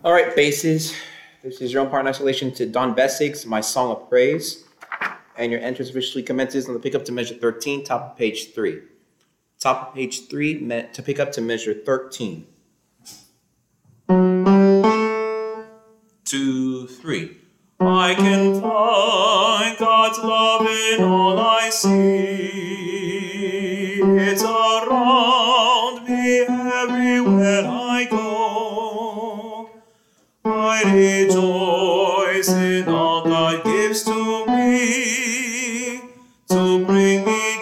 All right, basses. This is your own part in isolation to Don Bessig's My Song of Praise. And your entrance officially commences on the pickup to measure 13, top of page 3. Top of page 3 to pick up to measure 13. 2, 3. I can find God's love in all I see. It's around me everywhere I go. I rejoice in all God gives to me, to bring me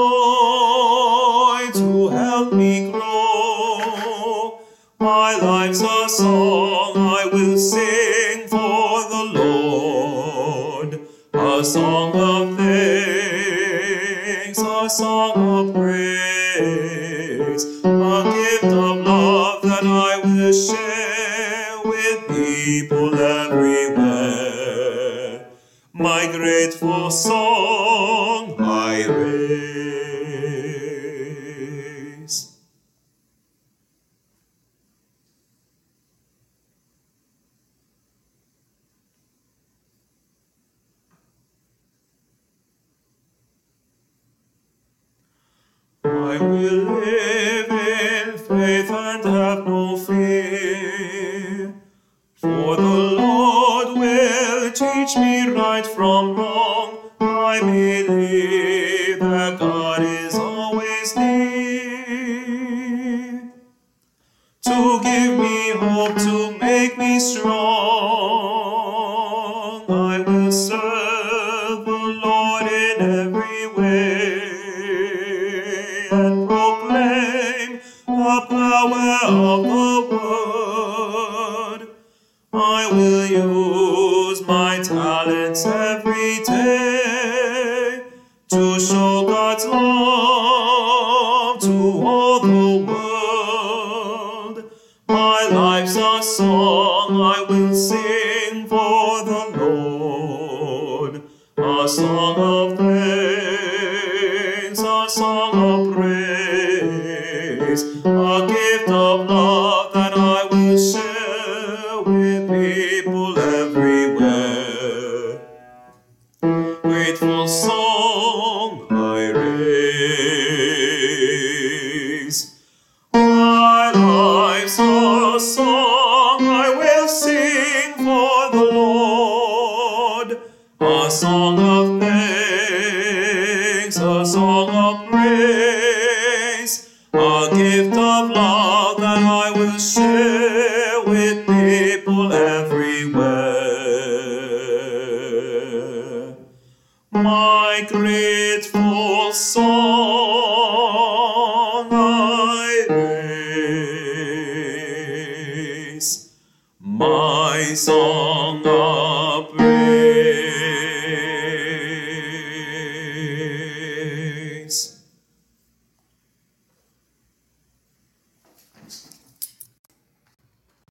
joy, to help me grow. My life's a song I will sing for the Lord, a song of thanks, a song of praise, a gift of love that I will share with people everywhere. My grateful song I raise. I will live in faith and have no fear, for the Lord will teach me right from wrong. I believe that God is always near, to give me hope, to make me strong. I will serve the Lord in every way and proclaim the power of the word. I will use my talents every day to show God's love to all the world. My life's a song I will sing for the Lord, a song of thanks, a song of praise, a gift of love that I will share with people everywhere. Grateful song I raise. My life's a song I will sing for the Lord, a song of thanks, a song of praise, a gift of love that I will share with people everywhere. My grateful song I raise, my song